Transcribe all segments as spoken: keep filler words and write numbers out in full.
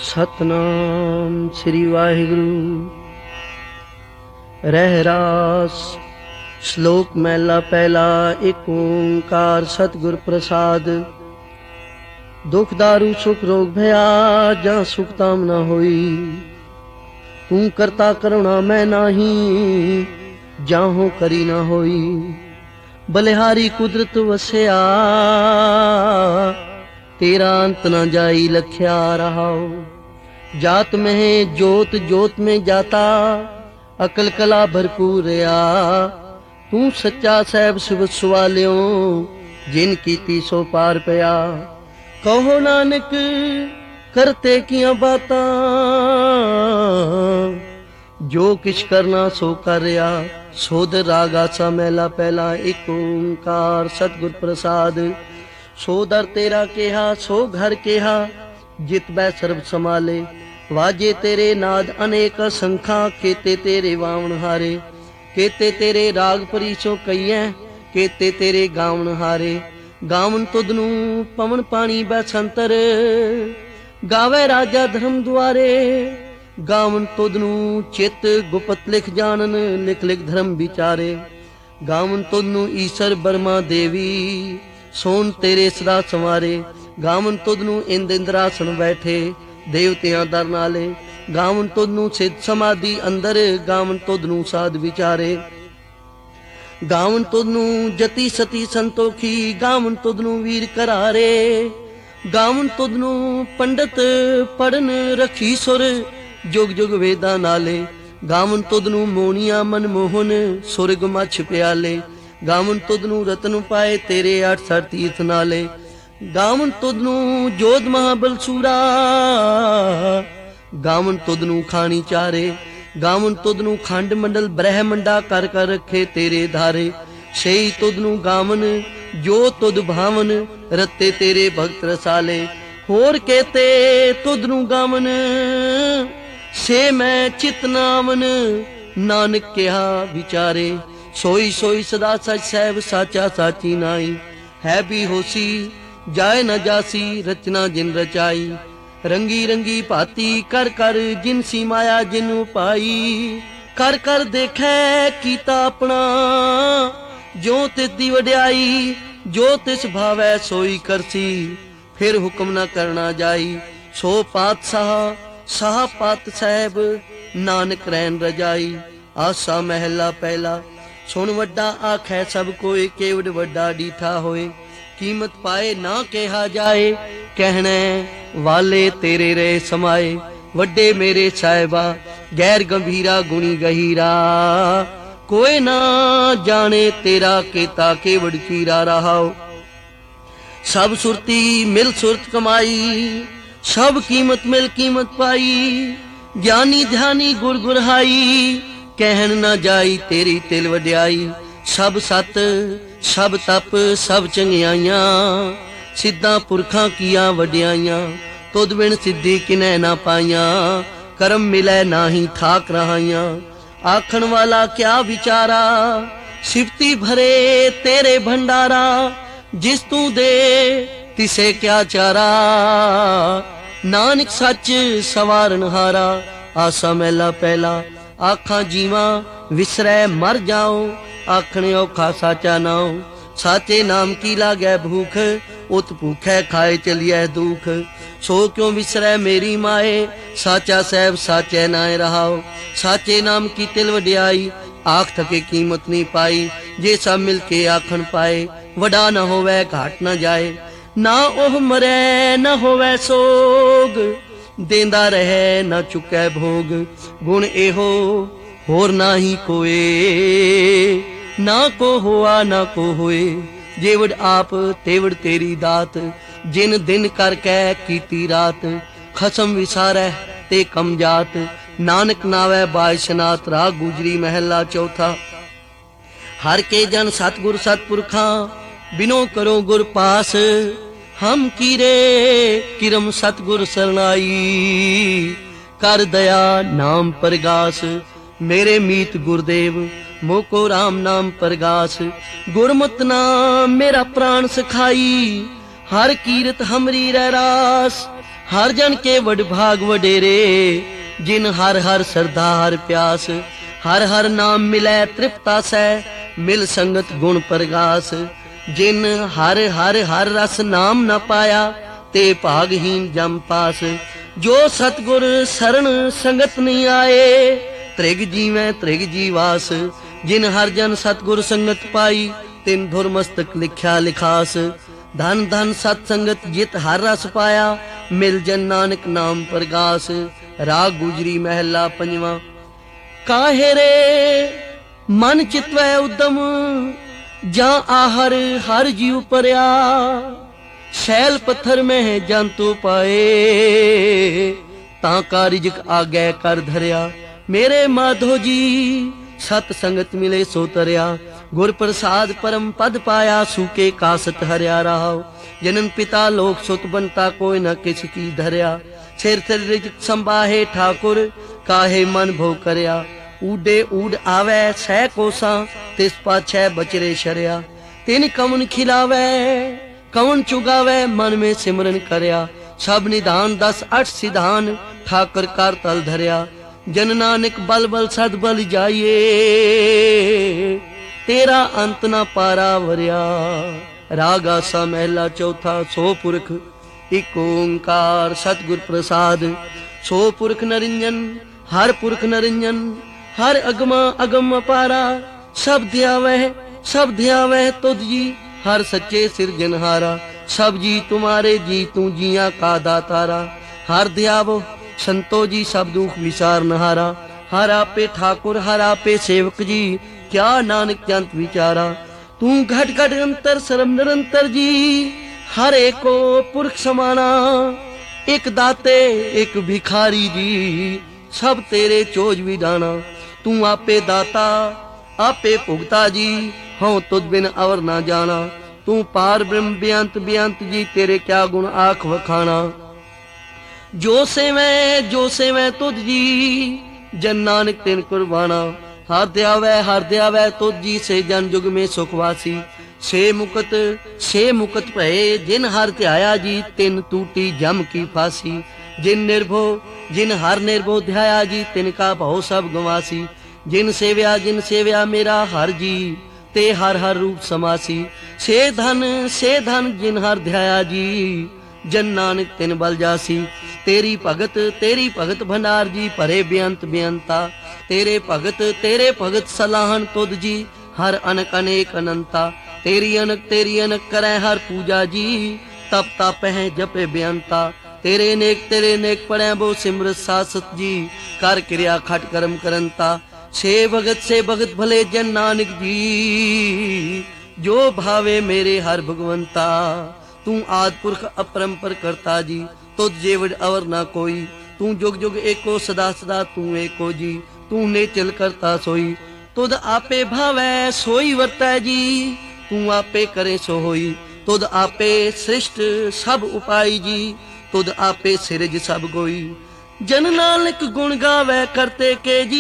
सतनाम श्री वाहिगुरु। रहरास श्लोक महला पहला। एक ओंकार सतगुर प्रसाद। दुख दारू सुख रोग भया जहाँ सुख ताम न होई। तू करता करुणा मैं नाही जाहो करी न होई। बलिहारी कुदरत वसया तेरा अंत न जाई लख्या रहाओ। जात में जोत जोत में जाता अकल कला भरपूर आ। तू सच्चा सैब शिव सवालियो जिन कीती सो पार पया। कहो नानक करते किया बातां जो किश करना सो कर रहा। सोध रागा सा मैला पहला। एक ओंकार सतगुर प्रसाद। सो दर तेरा केहा सो घर केहा जित बै सर्ब समाले। वाजे तेरे नाद अनेक संखा केते तेरे वावण हारे। केते तेरे राग परीसो कईए केते तेरे गावण हारे। गावन तुदनू पवन पानी बैसंतर गावे राजा धर्म द्वारे। गावन तुदनू चित गुपत लिख जानन लिख लिख धर्म विचारे। गावन तुदनू ईश्वर बर्मा देवी सोन तेरे सदा संवारे। गावन तुदनू इंद इंद्रासन बैठे देवतियां दर नाले। गावन तुदनू सिद्ध समाधि अंदर गावन तुदनू साध विचारे। गावन तुदनू जति सती संतोखी गावन तुदनू वीर करारे। गावन तुदनू पंडित पढ़न रखी सुर जुग जुग वेदा नाले। गावन तुदनू मोनिया मनमोहन सुरग मछ प्याले। गावन तुदनू रतन पाए तेरे अठ सठ तीर्थ नाले। गावन तुदनू जोध महाबल सूरा गावन तुदनू खानी चारे। गावन तुदनू खंड मंडल ब्रह्मंडा कर कर रखे तेरे धारे। सही तुदनू गावन जो तुद भावन रते तेरे भक्त रसाले। होर केते तुदनू गावन से मैं चितनावन नानक कहा विचारे। सोई सोई सदा सच सैब साचा साची नाई। है भी होसी जाए न जासी रचना जिन रचाई। रंगी रंगी भाती कर कर जिन सी माया जिन पाई। कर कर देखे कीता अपना जो तिस दी वड्याई। जो तिस भावै सोई करसी फिर हुक्म न करना जाई। सो पातशाह साह पात सैब नानक रैन रजाई। आसा महला पहला। सुन वड्डा आखै सब कोई केवड वड्डा डीठा होए। कीमत पाए ना कहा जाए कहने वाले तेरे रे समाए। वड्डे मेरे साहिबा गैर गंभीरा गुणी गहीरा। कोई ना जाने तेरा केता केवड चीरा रहाओ। सब सुरती मिल सुरत कमाई सब कीमत मिल कीमत पाई। ज्ञानी ध्यानी गुर गुरहाई कहन न जाई तेरी तिल वड्याई। सब सत सब तप सब चंगियाइयां सिद्धां पुरखां किया वड्याइयां। तुद बिन सिद्धि किनै ना पाइयां करम मिलै नाही ठाक रहाइयां। आखन वाला क्या विचारा सिफती भरे तेरे भंडारा। जिस तू दे तिसे क्या चारा नानक सच सवारन हारा। आसा महला पहला। आखा जीवा विसरै मर जाओ आखने औखा साचा नाओ। साचे नाम की लागै भूख उत भूखै खाए चलिए दुख। सो क्यों विसरै मेरी माए साचा सैब साचे नाए रहाओ। साचे नाम की तिल वड्याई आख थके कीमत नहीं पाई। जे सब मिल के आखन पाए वडा न होवै घाट न जाए। ना ओह मरै न होवै सोग देंदा रहे न चुकै भोग। गुण एहो होर नाही कोए ना को होआ ना को होए। जेवड़ आप तेवड़ तेरी दात जिन दिन कर कै कीती रात। खसम विसारै ते कम जात नानक नावै बायशनात। राग गुजरी महला चौथा। हर के जन सतगुर सतपुरखां बिनो करो गुर पास। हम कीरे किरम सतगुर सरनाई कर दया नाम परगास। मेरे मीत गुरदेव मोको राम नाम परगास। गुरमत नाम मेरा प्राण सखाई हर कीरत हमरी रह रास। हर जन के वड भाग वडेरे, जिन हर हर श्रद्धा हर प्यास, हर हर नाम मिलै तृप्ता सै, मिल संगत गुण प्रगास। जिन हर हर हर रस नाम न पाया, ते भागहीन जम पास। जो सतगुर शरण संगत नहीं आए, त्रिग जीवै त्रिग जीवास। जिन हर जन सतगुर संगत पाई, तिन धुर मस्तक लिख्या लिखास। धन धन सत संगत जित हर रस पाया, मिल जन नानक नाम प्रगास। राग गुजरी महला पंजवा। काहे रे मन चितवै उद्दम, जा आहर हर जीव परया। शैल पत्थर में जंतु पाए, तां का रिजक आगे कर धरिया। मेरे माधो जी सत संगत मिले सो तरया। गुर प्रसाद परम पद पाया, सूके कासत हरिया रहाओ। जनन पिता लोक सुत बनता, कोई न किस की धरिया। सिर सिर रिजक संबाहे ठाकुर, काहे मन भो करया। ऊडे ऊड आवे सह कोसा, तिस पाछै बचरे शरिया। तिन कवन खिलावे कवन चुगावे, मन में सिमरन करया। सब निधान दस अठ सिधान, ठाकर कर तल धरिया। जन नानक बल बल सद बल जाइए, तेरा अंत ना पारा वरिया। राग आसा महला चौथा। सो पुरख एक ओंकार सतगुर प्रसाद, सो पुरख नरिंजन हर पुरख नरिंजन। हर अगमा अगम अपारा, सब ध्यावह सब ध्यावह तुझ जी, हर सच्चे सिरजनहारा। सब जी तुम्हारे जी, तू जिया का दातारा। हर ध्यावो संतो जी, सब दुख विचार नहारा। हर आपे ठाकुर हर आपे सेवक जी, क्या नानक जंत विचारा। तू घट घट अंतर सरम निरंतर जी, हर एको पुरख समाना। एक दाते एक भिखारी जी, सब तेरे चोज विडाना। तू आपे दाता आपे भुगता जी, हों तुझ बिन अवर ना जाना। तू पार ब्रह्म बेअंत बेअंत जी, तेरे क्या गुण आख वखाना। जो सेवै जो सेवै तुझ जी, जन नानक तिन कुर्बाना। हर ध्यावै हर ध्यावै तुझ जी, से जन जुग में सुखवासी। से मुकत से मुकत भये, जिन हर ध्याया जी, तिन टूटी जम की फांसी। जिन निर्भो जिन हर निर्भो ध्याया जी, तिनका भव सब गवासी। जिन सेव्या जिन सेव्या मेरा हर जी, ते हर हर रूप समासी। से धन से धन जिन हर ध्याया जी, जन नानक तिन बल जासी। तेरी भगत तेरी भगत भंडार जी, भरे बेअंत बेअंता। तेरे भगत तेरे भगत सलाहन तुद जी, हर अनक अनेक अनंता। तेरी अनक तेरी अनक करै हर पूजा जी, तप तप है जपे बेअंता। तेरे नेक तेरे नेक पढ़ै बो सिमरत सासत जी, कर क्रिया खट कर्म करंता। से भगत से भगत भले जन नानक जी, जो भावे मेरे हर भगवंता। तू आद पुरख अपरंपर करता जी, तुझ जेवड़ अवर ना कोई। तू जुग जुग एको सदा सदा तू एको जी, तू नेचल करता सोई। तुद आपे भावै सोई वर्तै जी, तू आपे करे सो होई। तुद आपे सृष्ट सब उपाई जी, तुद आपे सिरज सब गोई। जन नानक गुण गावै करते के जी,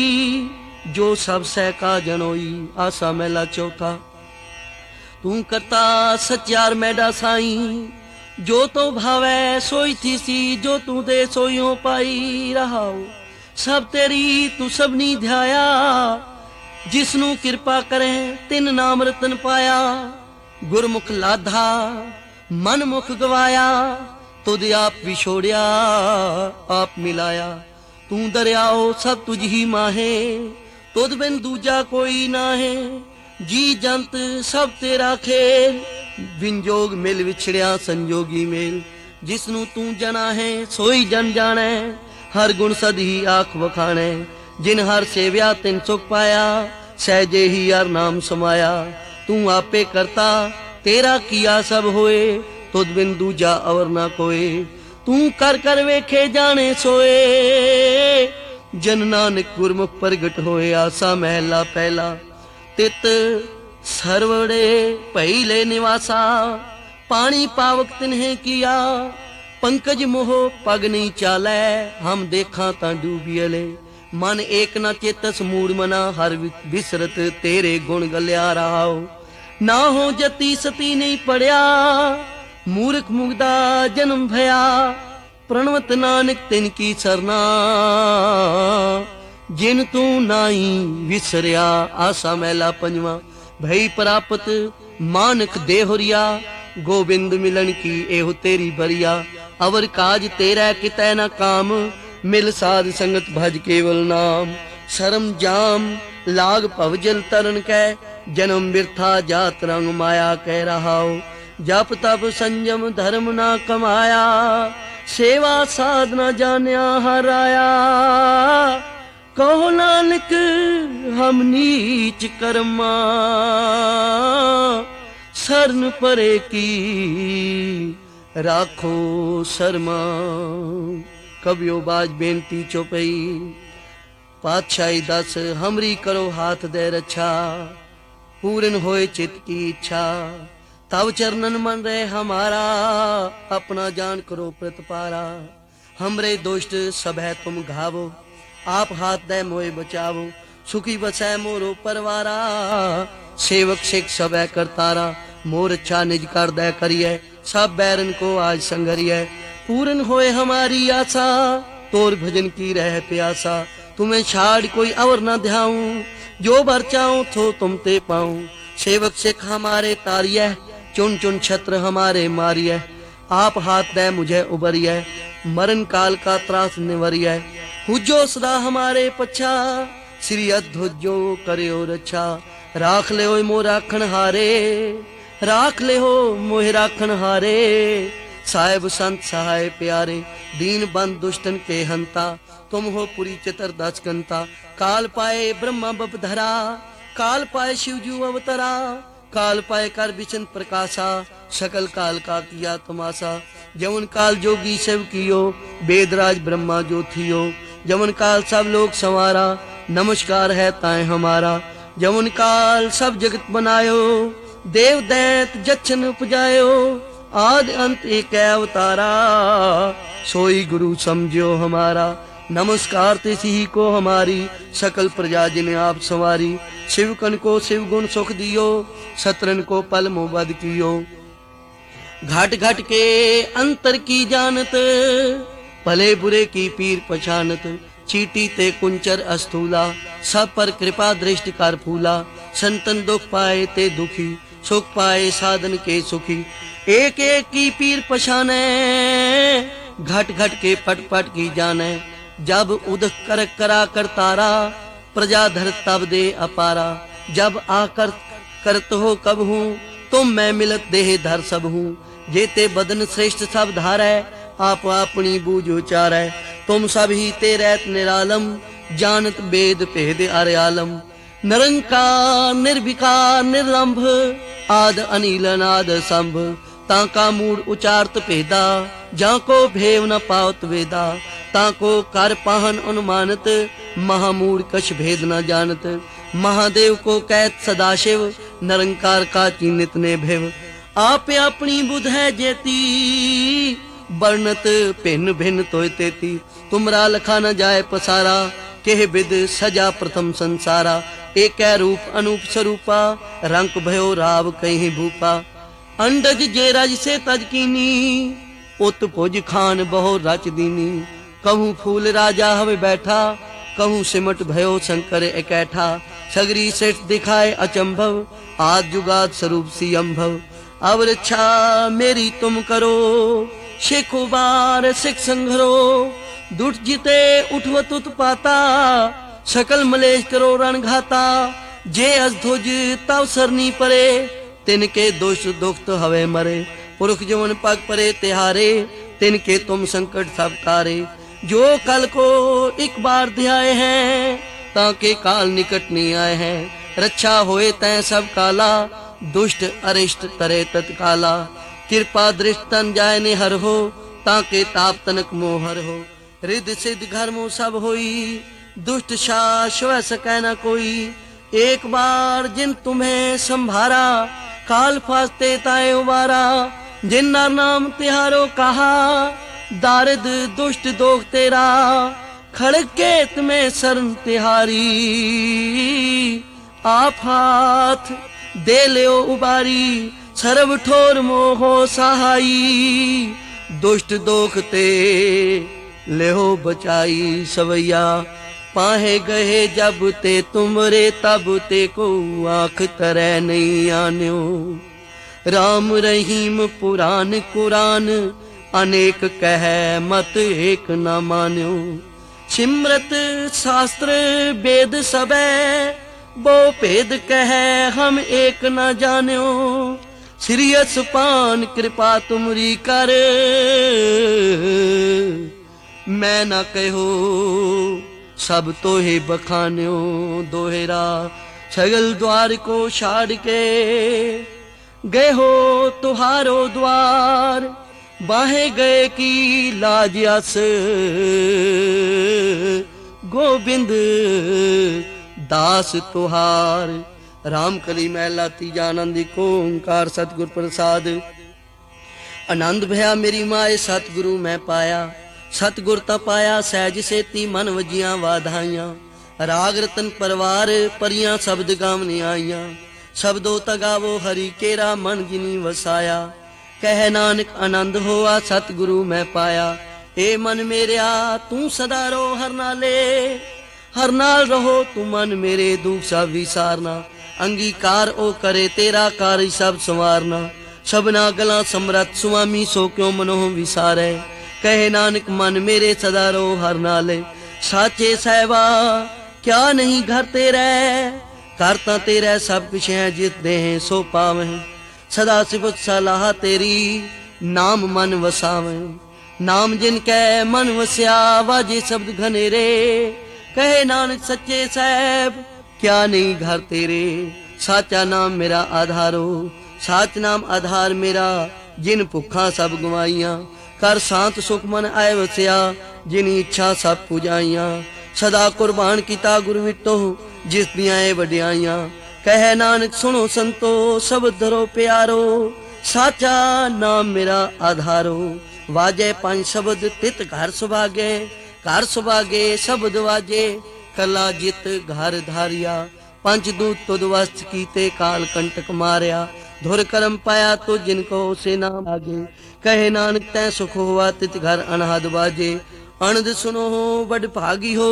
जो सब सह का जनोई। आसा महला चौथा। तू करता सचार मैडा साई, जो तो भावै सोई थी सी। जो तू दे सोइयों पाई रहाओ, सब तेरी तू सबनी ध्याया। जिसनू कृपा करे तिन नाम रतन पाया। गुरमुख लाधा मन मुख गवाया, तुद आप विछोड़िया आप मिलाया। तू दरियाओ सब तुझ ही माहे, तुद बिन दूजा कोई नाहे। जी जंत सब तेरा खेल, विंजोग मिल विछड़िया संजोगी मेल। जिसनू तू जना है सोई जन जाने, हर गुण सद ही आख वखाणे। जिन हर सेव्या तिन सुख पाया, सहजे ही हर नाम समाया। तू आपे करता तेरा किया सब होए, तुद बिन दूजा अवर ना कोए। तू कर कर वेखे जाने सोए, जन नानक गुरमुख प्रगट होए। आसा महला पहला। तित सरवड़े पहिले निवासा, पानी पावक तिन्हें किया। पंकज मोह पग नहीं चालै, हम देखा ता डूबियले। मन एक न चेतस मूड मना, हर विसरत तेरे गुण गलिया रहाओ। ना हो जती सती नहीं पड़िया, मूर्ख मुगदा जन्म भया। प्रणवत नानक तिनकी सरना, जिन तू नाई विसरिया। आसा मैला पंजवा भई प्राप्त मानक देहुरिया, गोबिंद मिलन की एहो तेरी बरिया। अवर काज तेरा कितै न काम, मिल साध संगत भज केवल नाम। शर्म जाम लाग भवजल तरन कै, जन्म बिरथा जात रंग माया कह रहाओ। जप तप संयम धर्म ना कमाया, सेवा साधना जान्या हराया। कहो नानक हम नीच कर्मा, शरण परे की राखो शर्मा। कबियो बाज बेनती चौपई, पातशाही दस हमरी करो हाथ दे रक्षा। पूर्ण होए चित की इच्छा, तब चरणन मन रहे हमारा। अपना जान करो प्रतिपारा, हमरे दुष्ट सब है तुम घावो। आप हाथ दे मोए बचावो, सुखी बसै मोरो परवारा। सेवक सिख सब है करतारा, मोर अच्छा निज कर दे करिए। सब बैरन को आज संगरिए, पूर्ण होए हमारी आशा। तोर भजन की रह प्यासा, तुम्हें छाड़ कोई और न ध्याऊं। जो बर चाहूं तो तुम ते पाऊं। सेवक सिख हमारे तारिय, चुन चुन छत्र हमारे मारिय। आप हाथ दे मुझे उबरिय, मरण काल का त्रास निवरिय। हुजो सदा हमारे पछा, श्री अध्वजो करियो रक्षा। राख ले हो मोह राखण हारे, राख ले हो मोह राखण हारे। साहिब संत सहाय प्यारे, दीन बंद दुष्टन के हंता। तुम हो पुरी चितर दस कंता, काल पाए ब्रह्मा बपधरा। काल पाए शिवजू अवतरा, काल पाए कर बिचन प्रकाशा। सकल काल का किया तमाशा, जवन काल जोगी शिव कियो। वेदराज ब्रह्मा जो थियो, जवन काल सब लोग संवारा। नमस्कार है ताए हमारा, जवन काल सब जगत बनायो। देव दैत जच्छन उपजायो, आदि अंत एक अवतारा। सोई गुरु समझो हमारा, नमस्कार तिसी को हमारी। सकल प्रजा जिन्हें आप सवारी, शिवकन को शिव गुण सुख दियो। शत्रन को पल मोबद कियो, घट घट के अंतर की जानत। भले बुरे की पीर पछानत, चीटी ते कुंचर अस्थूला। सब पर कृपा दृष्टि कर फूला। संतन दुख पाए ते दुखी, सुख पाए साधन के सुखी। एक एक की पीर पछाने, घट घट के पट पट की जाने। जब उदक कर करा कर तारा, प्रजा धर तब दे अपारा। जब आकर करत हो कब हूँ, तुम मैं मिलत देह धर सब हूँ। जेते बदन श्रेष्ठ सब धारै, आप अपनी बूझ उचारै। तुम सब ही ते रहत निरालम, जानत वेद भेद अरे आलम। निरंकार निर्विकार निरंभ, आद अनिल अनाद संभ। ताका मूड उचारत भेदा, जाको भेव न पावत वेदा। ताको कर पाहन अनुमानत, महामूड कछ भेद न जानत। महादेव को कहत सदाशिव, निरंकार का चिन्हित ने भेव। आप अपनी बुध है जेती, वर्णत भिन्न भिन्न तोय तेती। तुमरा लखा न जाए पसारा, केह विद सजा प्रथम संसारा। एक रूप अनूप स्वरूपा, रंग भयो राव कहीं भूपा। अंडज जे रज से तजकीनी, उत भुज खान बहु रच दीनी। कहूँ फूल राजा हवे बैठा, कहूँ सिमट भयो शंकर इकैठा। सगरी श्रेष्ठ दिखाए अचंभव, आद जुगाद स्वरूप सी अम्भव। अब रक्षा मेरी तुम करो, सिख उबार सिख संघरो। दुट जिते उठवत उत्पाता, सकल मलेश करो रणघाता। जे अधुज तव सरनी परे, तिनके दोष दुख हवे मरे। पुरख जवन पग परे तिहारे, तिनके तुम संकट सब तारे। जो कल को एक बार ध्याए हैं, ताके काल निकट नहीं आए हैं। रक्षा होए तै सब काला, दुष्ट अरिष्ट तरे तत्काला। कृपा दृष्ट तन जाय ने हर हो, ताके ताप तनक मोहर हो। रिद सिद्ध घर मो सब होई, दुष्ट शास वह सकै न कोई। एक बार जिन तुम्हें संभारा, काल फास्ते ताए उबारा। जिन्ना नाम तिहारो कहा, दारिद दुष्ट दोख तेरा। खड़ग के तुम्हें शरण तिहारी, आप हाथ दे ले उबारी। सर्व ठोर मोहो सहाई, दुष्ट दोख ते लेहो बचाई सवैया। पाहे गए जब ते तुमरे तब ते को आँख तरह नहीं आन्यो। राम रहीम पुराण कुरान अनेक कह मत एक न मान्यो। सिमरत शास्त्र वेद सबे बो भेद कह हम एक न जान्यो। श्री असपान कृपा तुमरी कर मैं न कहो सब तोहे बखान्यो। दोहरा सगल द्वार को छाड़ के गए हो तुहारो द्वार। बाहे गए की लाज अस गोबिंद दास तुहार। राम कली महला तीजा आनंद एक ओंकार सतगुर प्रसाद। आनंद भया मेरी माए सतगुरु मैं पाया। सतगुर ता पाया सहज सेती मन वजियां वाधाइयां। राग रतन परवार परियां शब्द गावने आईयां। शब्दों तगावो हरि केरा मन जिनी वसाया। कह नानक आनंद होआ सतगुरु मैं पाया। ए मन मेरिया तू सदा रो हर नाले। हर नाल रहो तू मन मेरे दुख सब विसारना। अंगीकार ओ करे तेरा कार्य सब संवारना। सबना गला समरथ सुआमी सो क्यों मनो विसारे। कहे नानक मन मेरे सदा रो हर नाले। साचे सहबा क्या नहीं घर तेरे। करता तेरे सब कुछ है जित दे सो पावे। सदा सिफत सलाह तेरी नाम मन वसावे। नाम जिन कै मन वस्या वाजे शब्द घनेरे। कहे नानक सच्चे साहब क्या नहीं घर तेरे। साचा नाम मेरा आधारो। साच नाम आधार मेरा जिन भुखा सब गवाइयां। कर शांत सुख मन आए वसिया जिन इच्छा सब पुजाइयां। सदा कुर्बान किता गुरु विटो जिस दियां वड्याइयां। कह नानक सुनो संतो सब धरो प्यारो। साचा नाम मेरा आधारो। वाजे पंज शब्द तित घर सुभागे। घर सुभागे शब्द वाजे कला जित घर धारिया। पंच दूत तुद वस्त कीते काल कंटक मारिया। धुर कर्म पाया तो जिनको से नाम आगे। कहे नानक तै सुख हुआ तित घर अनहद बाजे। अनद सुनो हो बड़ भागी हो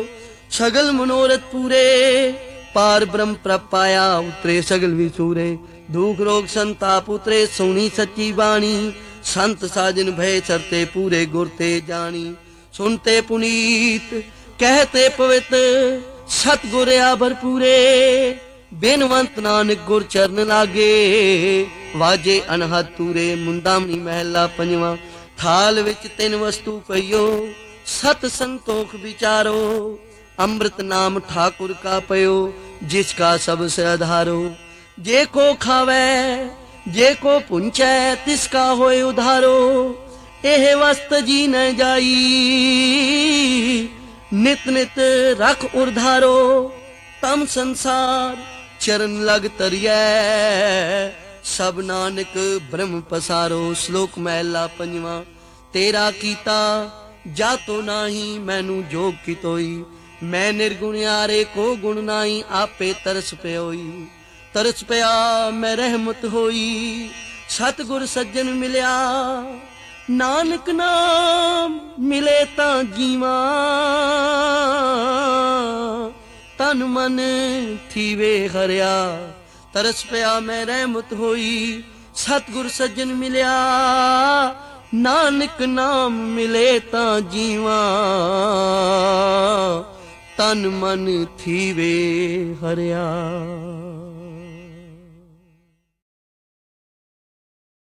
सगल मनोरथ पूरे। पार ब्रह्म प्रभ पाया उतरे सगल विसूरे। दुख रोग संताप उतरे सुनी सच्ची बाणी। संत साजन भय सरते पूरे गुरते जानी। सुनते पुनीत कहते पवित्र सतगुर आभर पूरे। बेनवंत नानक गुर चरण लागे वाजे अनहद तूरे। मुंदामणी महला पंजवा। थाल विच तिन वस्तु पइयो सत संतोख विचारो। अमृत नाम ठाकुर का पयो जिसका सब से आधारो। जे को खावे जे को पुंचै तिसका होए उधारो। एह वस्त जी न जाई नित नित रख उर्धारो। तम संसार चरण लग तरियै सब नानक ब्रह्म पसारो। श्लोक महला पंजवा। तेरा कीता जातो नाही मैनू जोग की तोई। मैं निर्गुणियारे को गुण नाई आपे तरस प्योई। तरस पया मैं रहमत होई सतगुर सज्जन मिलिया। नानक नाम मिले तां जीवा तन मन थीवे हरिया। तरस पया मैं रहमत होई सतगुर सज्जन मिलिया। नानक नाम मिले तां जीवा तन मन थीवे हरिया।